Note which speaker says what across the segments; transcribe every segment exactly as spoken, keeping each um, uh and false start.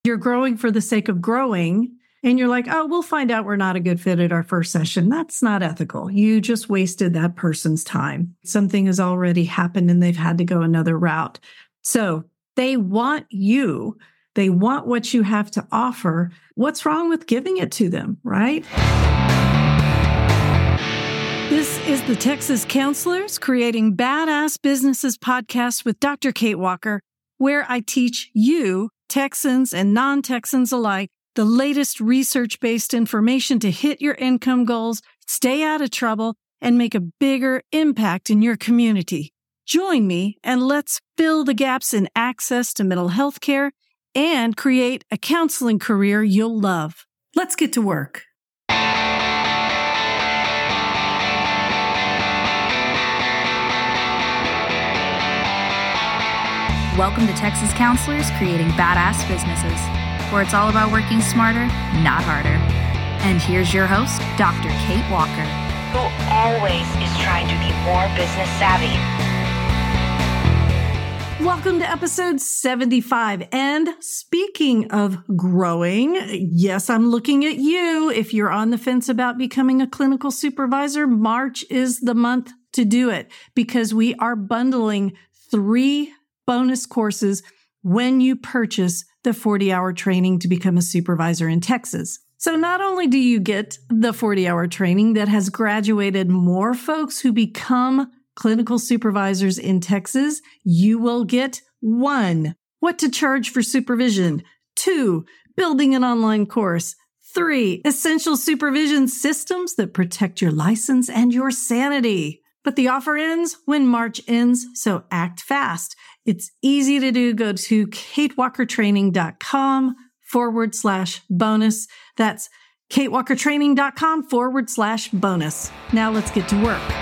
Speaker 1: You're growing for the sake of growing, and you're like, oh, we'll find out we're not a good fit at our first session. That's not ethical. You just wasted that person's time. Something has already happened and they've had to go another route. So they want you. They want what you have to offer. What's wrong with giving it to them, right? This is the Texas Counselors Creating Badass Businesses podcast with Doctor Kate Walker, where I teach you, Texans and non-Texans alike, the latest research-based information to hit your income goals, stay out of trouble, and make a bigger impact in your community. Join me and let's fill the gaps in access to mental health care and create a counseling career you'll love. Let's get to work.
Speaker 2: Welcome to Texas Counselors Creating Badass Businesses, where it's all about working smarter, not harder. And here's your host, Doctor Kate Walker,
Speaker 3: who always is trying to be more business savvy.
Speaker 1: Welcome to episode seventy-five. And speaking of growing, yes, I'm looking at you. If you're on the fence about becoming a clinical supervisor, March is the month to do it because we are bundling three bonus courses when you purchase the forty-hour training to become a supervisor in Texas. So not only do you get the forty-hour training that has graduated more folks who become clinical supervisors in Texas, you will get one, what to charge for supervision, two, building an online course, three, essential supervision systems that protect your license and your sanity. But the offer ends when March ends, so act fast. It's easy to do. Go to katewalkertraining.com forward slash bonus. That's katewalkertraining.com forward slash bonus. Now let's get to work.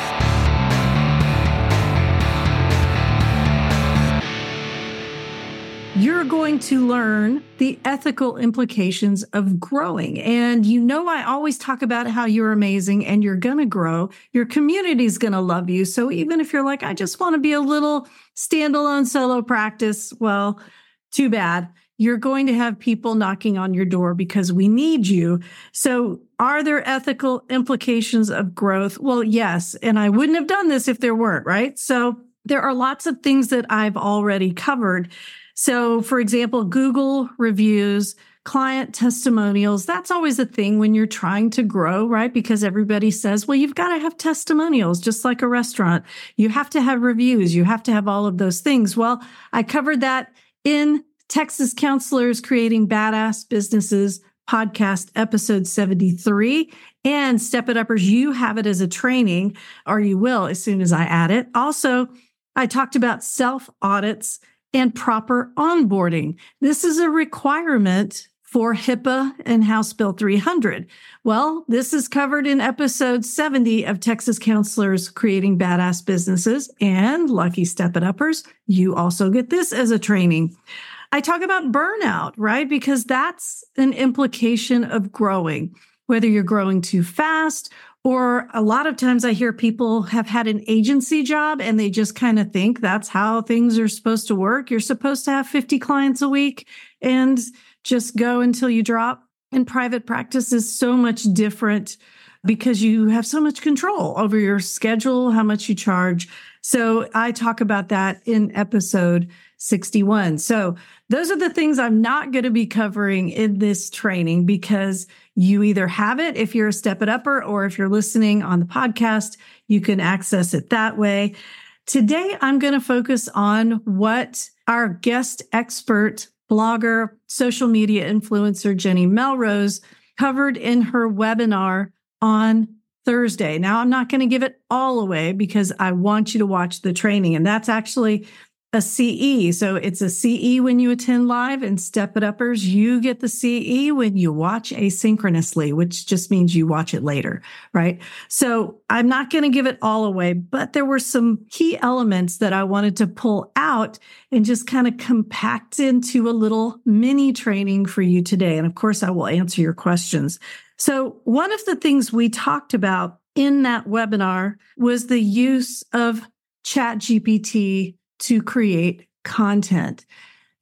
Speaker 1: You're going to learn the ethical implications of growing. And you know, I always talk about how you're amazing and you're going to grow. Your community's going to love you. So even if you're like, I just want to be a little standalone solo practice, well, too bad. You're going to have people knocking on your door because we need you. So are there ethical implications of growth? Well, yes. And I wouldn't have done this if there weren't, right? So there are lots of things that I've already covered. So, for example, Google reviews, client testimonials, that's always a thing when you're trying to grow, right? Because everybody says, well, you've got to have testimonials, just like a restaurant. You have to have reviews. You have to have all of those things. Well, I covered that in Texas Counselors Creating Badass Businesses podcast, episode seventy-three. And Step It Uppers, you have it as a training, or you will as soon as I add it. Also, I talked about self-audits and proper onboarding. This is a requirement for HIPAA and House Bill three hundred. Well, this is covered in episode seventy of Texas Counselors Creating Badass Businesses, and lucky Step It Uppers, you also get this as a training. I talk about burnout, right? Because that's an implication of growing, whether you're growing too fast, or a lot of times I hear people have had an agency job and they just kind of think that's how things are supposed to work. You're supposed to have fifty clients a week and just go until you drop. And private practice is so much different because you have so much control over your schedule, how much you charge. So I talk about that in episode sixty-one. So those are the things I'm not going to be covering in this training because you either have it if you're a Step It Upper, or if you're listening on the podcast, you can access it that way. Today, I'm going to focus on what our guest expert, blogger, social media influencer, Jenny Melrose, covered in her webinar on Thursday. Now, I'm not going to give it all away because I want you to watch the training, and that's actually a C E. So it's a C E when you attend live, and Step It Uppers, you get the C E when you watch asynchronously, which just means you watch it later, right? So I'm not going to give it all away, but there were some key elements that I wanted to pull out and just kind of compact into a little mini training for you today. And of course, I will answer your questions. So one of the things we talked about in that webinar was the use of ChatGPT to create content.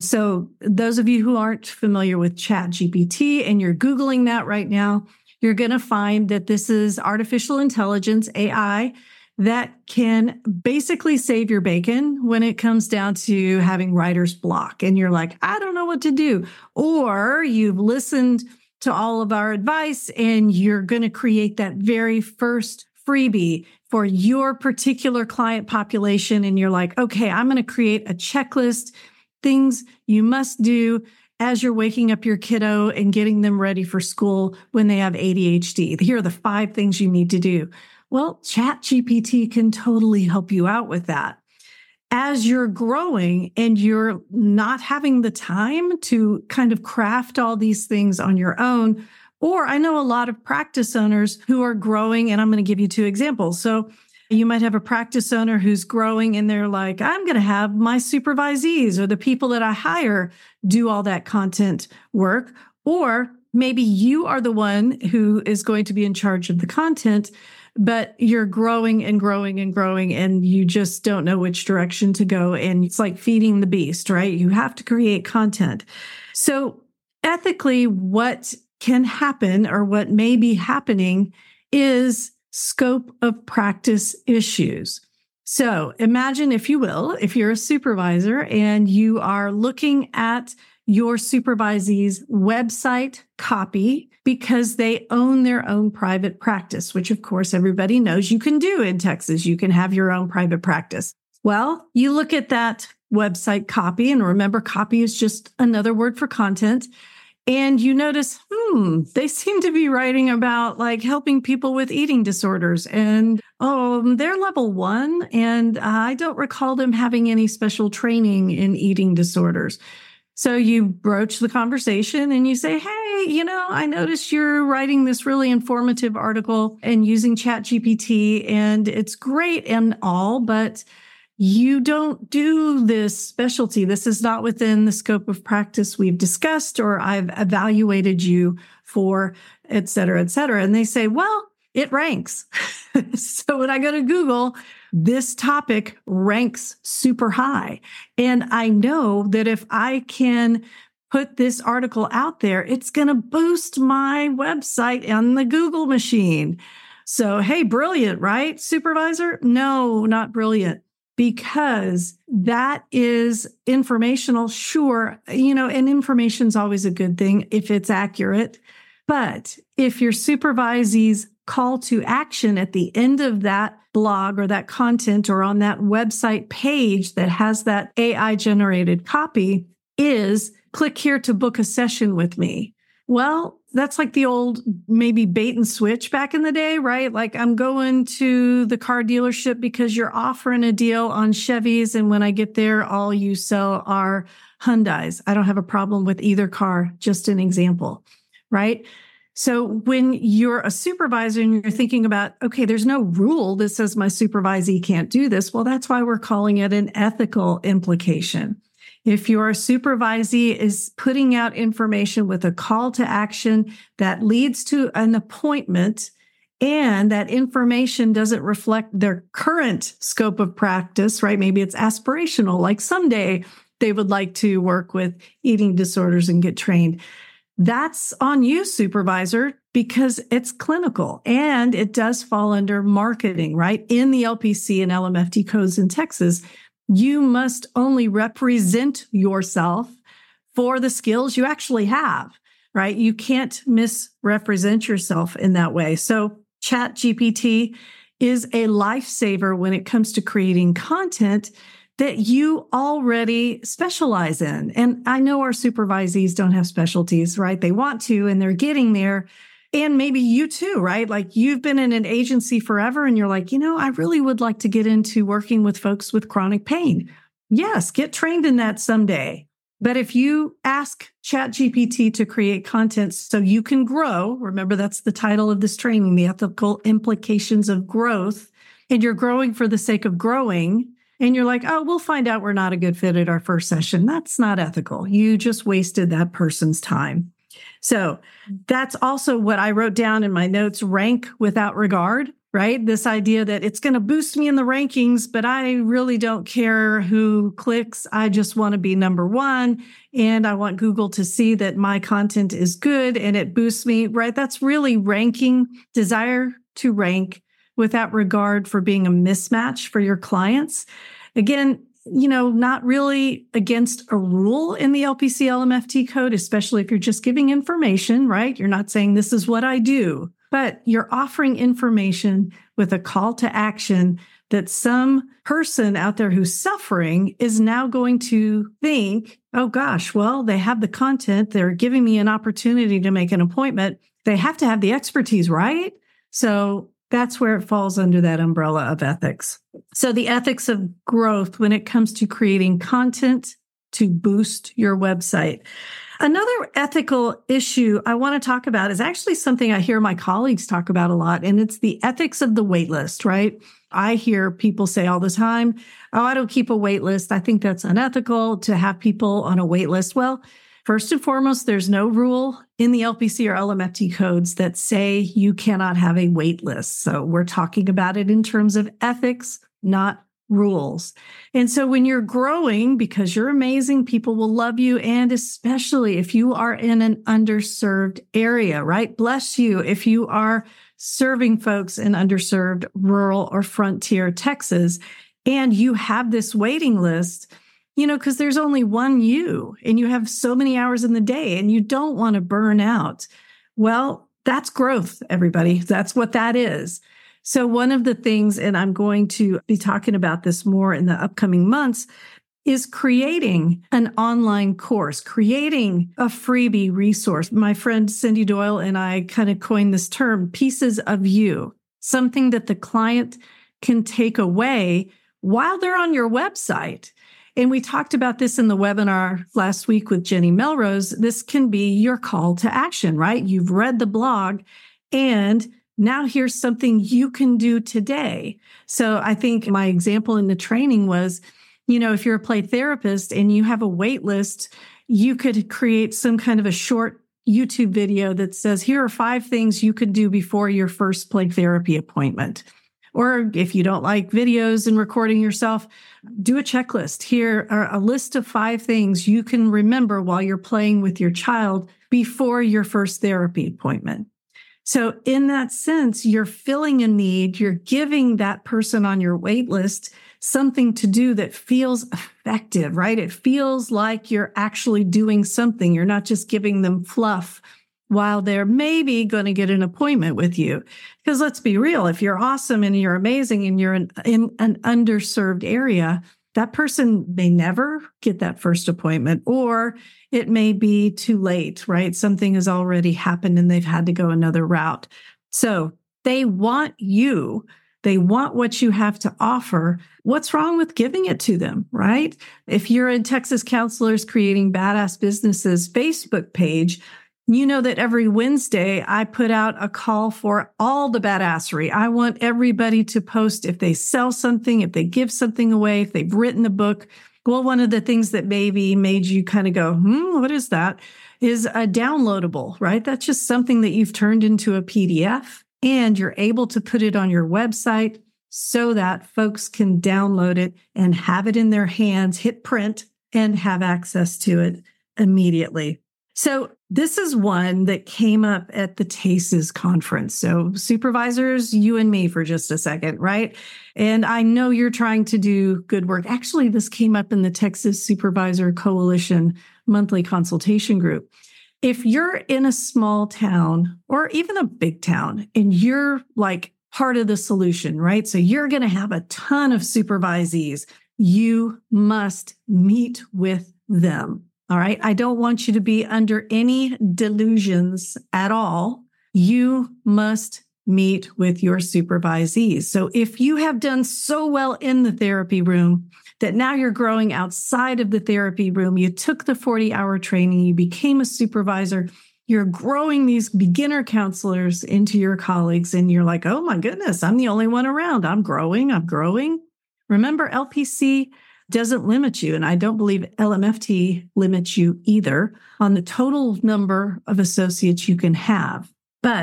Speaker 1: So those of you who aren't familiar with ChatGPT and you're Googling that right now, you're going to find that this is artificial intelligence, A I, that can basically save your bacon when it comes down to having writer's block. And you're like, I don't know what to do. Or you've listened to all of our advice and you're going to create that very first freebie for your particular client population. And you're like, okay, I'm going to create a checklist, things you must do as you're waking up your kiddo and getting them ready for school when they have A D H D. Here are the five things you need to do. Well, ChatGPT can totally help you out with that. As you're growing and you're not having the time to kind of craft all these things on your own, or I know a lot of practice owners who are growing, and I'm going to give you two examples. So you might have a practice owner who's growing and they're like, I'm going to have my supervisees or the people that I hire do all that content work. Or maybe you are the one who is going to be in charge of the content, but you're growing and growing and growing and you just don't know which direction to go. And it's like feeding the beast, right? You have to create content. So ethically, what can happen or what may be happening is scope of practice issues. So imagine, if you will, if you're a supervisor and you are looking at your supervisee's website copy because they own their own private practice, which of course everybody knows you can do in Texas. You can have your own private practice. Well, you look at that website copy, and remember, copy is just another word for content. And you notice, hmm, they seem to be writing about like helping people with eating disorders. And, oh, they're level one. And I don't recall them having any special training in eating disorders. So you broach the conversation and you say, hey, you know, I noticed you're writing this really informative article and using ChatGPT, and it's great and all, but you don't do this specialty. This is not within the scope of practice we've discussed, or I've evaluated you for, et cetera, et cetera. And they say, well, it ranks. So when I go to Google, this topic ranks super high. And I know that if I can put this article out there, it's going to boost my website on the Google machine. So, hey, brilliant, right, supervisor? No, not brilliant. Because that is informational, sure, you know, and information is always a good thing if it's accurate. But if your supervisee's call to action at the end of that blog or that content or on that website page that has that A I-generated copy is click here to book a session with me. Well, that's like the old maybe bait and switch back in the day, right? Like, I'm going to the car dealership because you're offering a deal on Chevys. And when I get there, all you sell are Hyundais. I don't have a problem with either car, just an example, right? So when you're a supervisor and you're thinking about, okay, there's no rule that says my supervisee can't do this. Well, that's why we're calling it an ethical implication. If your supervisee is putting out information with a call to action that leads to an appointment, and that information doesn't reflect their current scope of practice, right? Maybe it's aspirational, like someday they would like to work with eating disorders and get trained. That's on you, supervisor, because it's clinical and it does fall under marketing, right? In the L P C and L M F T codes in Texas, you must only represent yourself for the skills you actually have, right? You can't misrepresent yourself in that way. So ChatGPT is a lifesaver when it comes to creating content that you already specialize in. And I know our supervisees don't have specialties, right? They want to, and they're getting there. And maybe you too, right? Like, you've been in an agency forever and you're like, you know, I really would like to get into working with folks with chronic pain. Yes, get trained in that someday. But if you ask ChatGPT to create content so you can grow, remember that's the title of this training, the ethical implications of growth, and you're growing for the sake of growing, and you're like, oh, we'll find out we're not a good fit at our first session. That's not ethical. You just wasted that person's time. So that's also what I wrote down in my notes, rank without regard, right? This idea that it's going to boost me in the rankings, but I really don't care who clicks. I just want to be number one. And I want Google to see that my content is good and it boosts me, right? That's really ranking, desire to rank without regard for being a mismatch for your clients. Again, you know, not really against a rule in the L P C L M F T code, especially if you're just giving information, right? You're not saying this is what I do, but you're offering information with a call to action that some person out there who's suffering is now going to think, oh gosh, well, they have the content. They're giving me an opportunity to make an appointment. They have to have the expertise, right? So that's where it falls under that umbrella of ethics. So the ethics of growth when it comes to creating content to boost your website. Another ethical issue I want to talk about is actually something I hear my colleagues talk about a lot, and it's the ethics of the wait list, right? I hear people say all the time, oh, I don't keep a wait list. I think that's unethical to have people on a wait list. Well, first and foremost, there's no rule in the L P C or L M F T codes that say you cannot have a wait list. So we're talking about it in terms of ethics, not rules. And so when you're growing, because you're amazing, people will love you. And especially if you are in an underserved area, right? Bless you if you are serving folks in underserved rural or frontier Texas, and you have this waiting list, you know, because there's only one you, and you have so many hours in the day, and you don't want to burn out. Well, that's growth, everybody. That's what that is. So one of the things, and I'm going to be talking about this more in the upcoming months, is creating an online course, creating a freebie resource. My friend Cindy Doyle and I kind of coined this term, pieces of you, something that the client can take away while they're on your website. And we talked about this in the webinar last week with Jenny Melrose. This can be your call to action, right? You've read the blog, and now here's something you can do today. So I think my example in the training was, you know, if you're a play therapist and you have a wait list, you could create some kind of a short YouTube video that says, here are five things you could do before your first play therapy appointment. Or if you don't like videos and recording yourself, do a checklist. Here are a list of five things you can remember while you're playing with your child before your first therapy appointment. So in that sense, you're filling a need, you're giving that person on your wait list something to do that feels effective, right? It feels like you're actually doing something. You're not just giving them fluff while they're maybe going to get an appointment with you. Because let's be real, if you're awesome and you're amazing and you're in, in an underserved area, that person may never get that first appointment, or it may be too late, right? Something has already happened and they've had to go another route. So they want you. They want what you have to offer. What's wrong with giving it to them, right? If you're in Texas Counselors Creating Badass Businesses Facebook page, you know that every Wednesday I put out a call for all the badassery. I want everybody to post if they sell something, if they give something away, if they've written a book. Well, one of the things that maybe made you kind of go, hmm, what is that? Is a downloadable, right? That's just something that you've turned into a P D F, and you're able to put it on your website so that folks can download it and have it in their hands, hit print, and have access to it immediately. So this is one that came up at the TASES conference. So supervisors, you and me for just a second, right? And I know you're trying to do good work. Actually, this came up in the Texas Supervisor Coalition monthly consultation group. If you're in a small town or even a big town and you're like part of the solution, right? So you're going to have a ton of supervisees. You must meet with them. All right. I don't want you to be under any delusions at all. You must meet with your supervisees. So if you have done so well in the therapy room that now you're growing outside of the therapy room, you took the forty hour training, you became a supervisor, you're growing these beginner counselors into your colleagues, and you're like, oh my goodness, I'm the only one around. I'm growing. I'm growing. Remember, L P C doesn't limit you. And I don't believe L M F T limits you either on the total number of associates you can have. But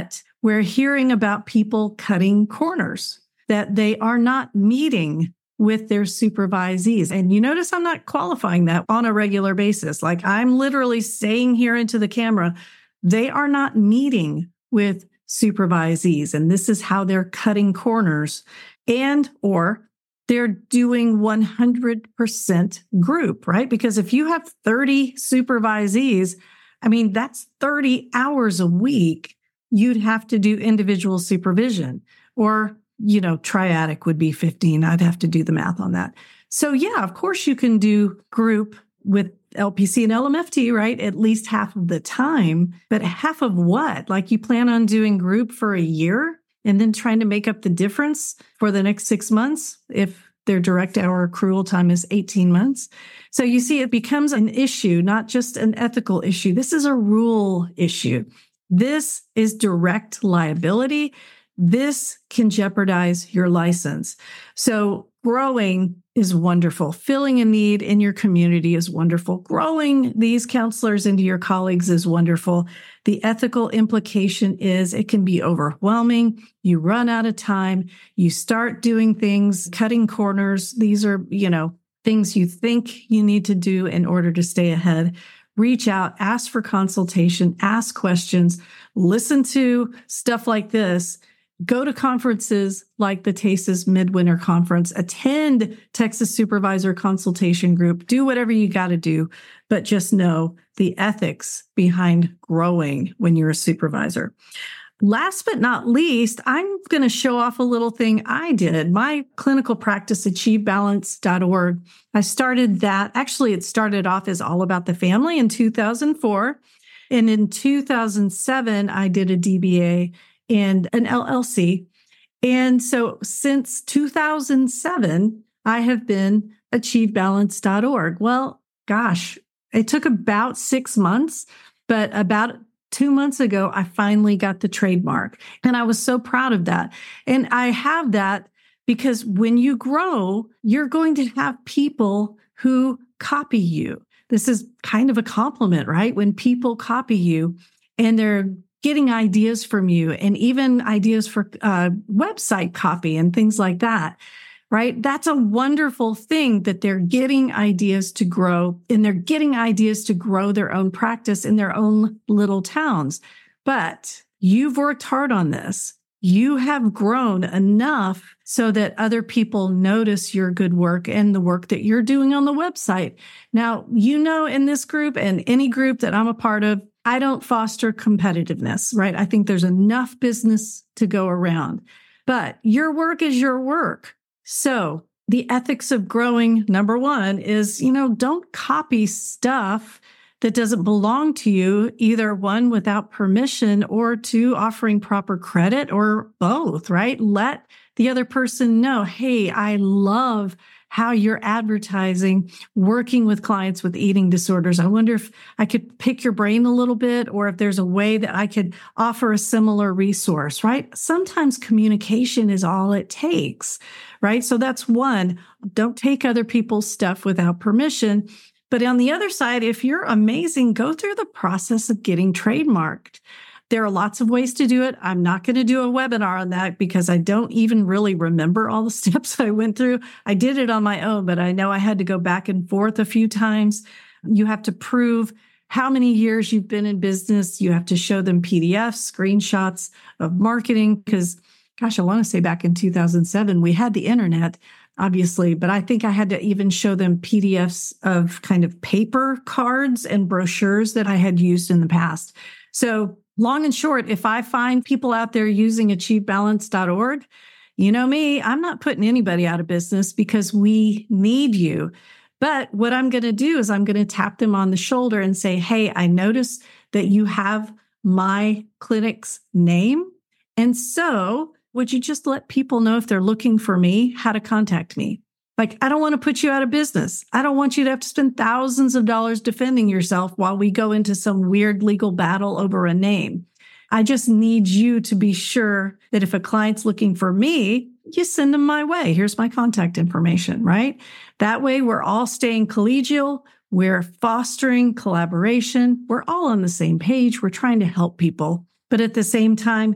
Speaker 1: we're hearing about people cutting corners, that they are not meeting with their supervisees. And you notice I'm not qualifying that on a regular basis. Like I'm literally saying here into the camera, they are not meeting with supervisees. And this is how they're cutting corners, and or they're doing one hundred percent group, right? Because if you have thirty supervisees, I mean, that's thirty hours a week. You'd have to do individual supervision, or, you know, triadic would be fifteen. I'd have to do the math on that. So yeah, of course you can do group with L P C and L M F T, right? At least half of the time, but half of what? Like you plan on doing group for a year and then trying to make up the difference for the next six months if their direct hour accrual time is eighteen months. So you see, it becomes an issue, not just an ethical issue. This is a rule issue. This is direct liability. This can jeopardize your license. So growing is wonderful. Filling a need in your community is wonderful. Growing these counselors into your colleagues is wonderful. The ethical implication is it can be overwhelming. You run out of time. You start doing things, cutting corners. These are, you know, things you think you need to do in order to stay ahead. Reach out, ask for consultation, ask questions, listen to stuff like this. Go to conferences like the TASES Midwinter Conference, attend Texas Supervisor Consultation Group, do whatever you got to do, but just know the ethics behind growing when you're a supervisor. Last but not least, I'm going to show off a little thing I did. My clinical practice, achieve balance dot org, I started that. Actually, it started off as all about the family in two thousand four. And in two thousand seven, I did a D B A and an L L C. And so since two thousand seven, I have been achieve balance dot org. Well, gosh, it took about six months, but about two months ago, I finally got the trademark. And I was so proud of that. And I have that because when you grow, you're going to have people who copy you. This is kind of a compliment, right? When people copy you and they're getting ideas from you, and even ideas for uh, website copy and things like that, right? That's a wonderful thing that they're getting ideas to grow, and they're getting ideas to grow their own practice in their own little towns. But you've worked hard on this. You have grown enough so that other people notice your good work and the work that you're doing on the website. Now, you know, in this group and any group that I'm a part of, I don't foster competitiveness, right? I think there's enough business to go around, but your work is your work. So the ethics of growing, number one, is, you know, don't copy stuff that doesn't belong to you, either one, without permission, or two, offering proper credit, or both, right? Let the other person know, hey, I love how you're advertising, working with clients with eating disorders. I wonder if I could pick your brain a little bit, or if there's a way that I could offer a similar resource, right? Sometimes communication is all it takes, right? So that's one. Don't take other people's stuff without permission. But on the other side, if you're amazing, go through the process of getting trademarked. There are lots of ways to do it. I'm not going to do a webinar on that because I don't even really remember all the steps I went through. I did it on my own, but I know I had to go back and forth a few times. You have to prove how many years you've been in business. You have to show them P D Fs, screenshots of marketing, because, gosh, I want to say back in two thousand seven, we had the internet, obviously, but I think I had to even show them P D Fs of kind of paper cards and brochures that I had used in the past. So long and short, if I find people out there using achieve balance dot org, you know me, I'm not putting anybody out of business because we need you. But what I'm going to do is I'm going to tap them on the shoulder and say, hey, I noticed that you have my clinic's name. And so would you just let people know, if they're looking for me, how to contact me? Like, I don't want to put you out of business. I don't want you to have to spend thousands of dollars defending yourself while we go into some weird legal battle over a name. I just need you to be sure that if a client's looking for me, you send them my way. Here's my contact information, right? That way, we're all staying collegial. We're fostering collaboration. We're all on the same page. We're trying to help people. But at the same time,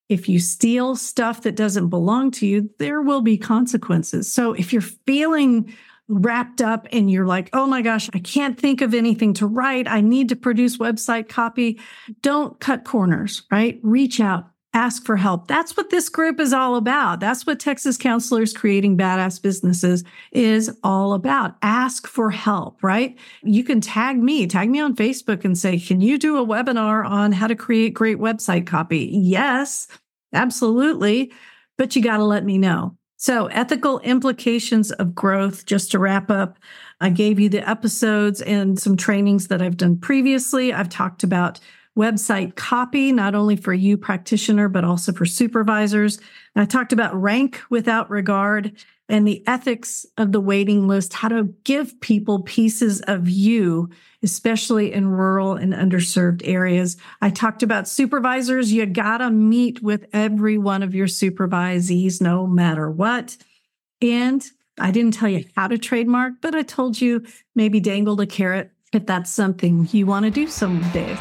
Speaker 1: If you steal stuff that doesn't belong to you, there will be consequences. So if you're feeling wrapped up and you're like, oh my gosh, I can't think of anything to write, I need to produce website copy, don't cut corners, right? Reach out, ask for help. That's what this group is all about. That's what Texas Counselors Creating Badass Businesses is all about. Ask for help, right? You can tag me, tag me on Facebook and say, can you do a webinar on how to create great website copy? Yes, absolutely. But you got to let me know. So ethical implications of growth, just to wrap up, I gave you the episodes and some trainings that I've done previously. I've talked about website copy, not only for you practitioner, but also for supervisors. And I talked about rank without regard and the ethics of the waiting list, how to give people pieces of you, especially in rural and underserved areas. I talked about supervisors. You gotta meet with every one of your supervisees, no matter what. And I didn't tell you how to trademark, but I told you maybe dangled a carrot if that's something you want to do someday.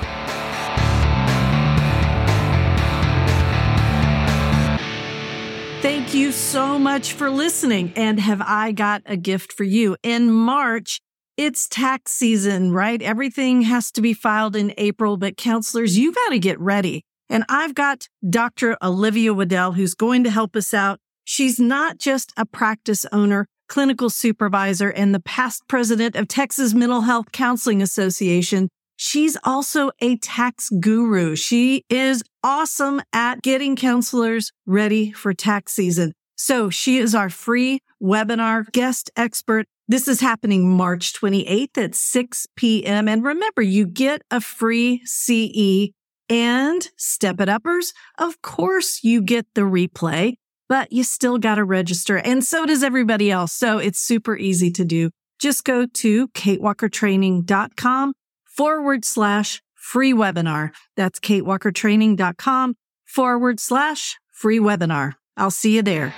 Speaker 1: Thank you so much for listening. And have I got a gift for you? In March, it's tax season, right? Everything has to be filed in April, but counselors, you got to get ready. And I've got Doctor Olivia Waddell, who's going to help us out. She's not just a practice owner, clinical supervisor, and the past president of Texas Mental Health Counseling Association. She's also a tax guru. She is awesome at getting counselors ready for tax season. So she is our free webinar guest expert. This is happening March twenty-eighth at six p.m. And remember, you get a free C E and Step It Uppers. Of course, you get the replay, but you still got to register. And so does everybody else. So it's super easy to do. Just go to katewalkertraining.com forward slash free webinar. That's katewalkertraining.com forward slash free webinar. I'll see you there.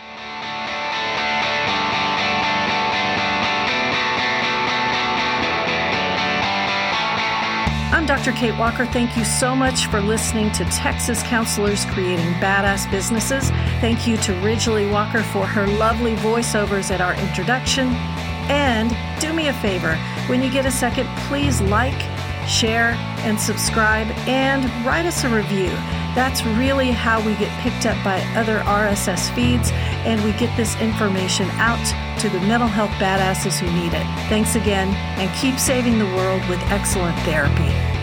Speaker 1: I'm Doctor Kate Walker. Thank you so much for listening to Texas Counselors Creating Badass Businesses. Thank you to Ridgely Walker for her lovely voiceovers at our introduction. And do me a favor, when you get a second, please like, share, and subscribe, and write us a review. That's really how we get picked up by other R S S feeds, and we get this information out to the mental health badasses who need it. Thanks again, and keep saving the world with excellent therapy.